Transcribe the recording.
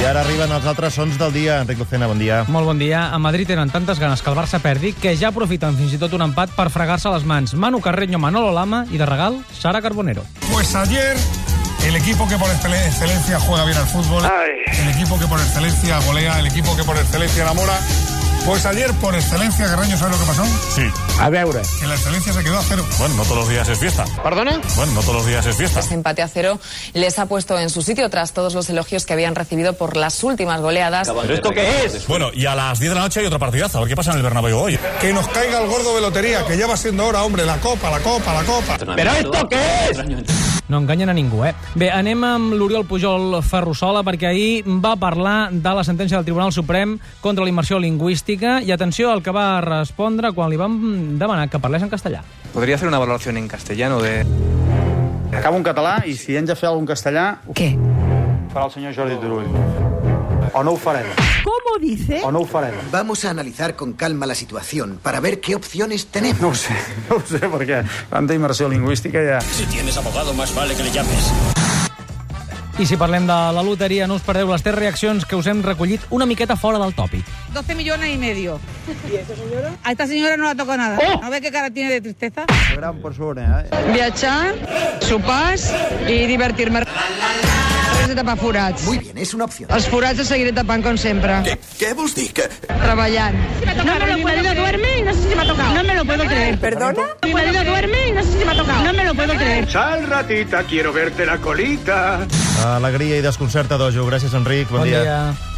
ara arriben els altres sons del dia. Enric Lucena, bon dia. Molt bon dia. A Madrid tenen tantes ganes que el Barça perdi que ja aprofiten fins i tot un empat per fregar-se les mans. Manu Carreño, Manolo Lama i de regal, Sara Carbonero. Pues ayer el equipo que por excelencia juega bien al fútbol, el equipo que por excelencia golea, el equipo que por excelencia enamora. Pues ayer, por excelencia, Carreño, ¿sabes lo que pasó? Sí. A veure. Que la excelencia se quedó a 0. Bueno, no todos los días es fiesta. ¿Perdona? Bueno, no todos los días es fiesta. Este empate a 0 les ha puesto en su sitio tras todos los elogios que habían recibido por las últimas goleadas. ¿Pero esto qué es? Bueno, y a las 10 de la noche hay otro partidazo. A ver qué pasa en el Bernabéu hoy. Que nos caiga el gordo de lotería, que ya va siendo hora, hombre, la copa. ¿Pero esto qué es? No enganyen a ningú, eh? Bé, anem amb l'Oriol Pujol Ferrusola, perquè ahir va parlar de la sentència del Tribunal Suprem contra la immersió lingüística i atenció al que va respondre quan li vam demanar que parlés en castellà. ¿Podría hacer una valoración en castellano de...? Acabo en català i si hem de fer algun castellà... ¿Qué? Farà el senyor Jordi Turull. O no ho farem. ¿Cómo dice? O no ho farem. Vamos a analizar con calma la situación para ver qué opciones tenemos. No ho sé, perquè tanta immersió lingüística ja... Si tienes abogado, más vale que le llames. I si parlem de la loteria, no us perdeu les 3 reaccions que us hem recollit una miqueta fora del tòpic. 12,5 millones. ¿Y esta señora? A esta señora no la toca nada. ¡Oh! ¿No ve qué cara tiene de tristeza? Gran persona, Viatjar, sopars i divertir-me. De tapar forats. Muy bien, es una opción. Els forats els seguiré tapant com sempre. ¿Qué vos dic? Treballant. No me lo puedo creer. Duerme y no sé si me ha tocado. No me lo puedo creer. ¿Perdona? Mi marido duerme y no sé si me ha tocado. No me lo puedo creer. Sal, ratita, quiero verte la colita. Alegria i desconcert a dojo. Gràcies, Enric. Bon dia.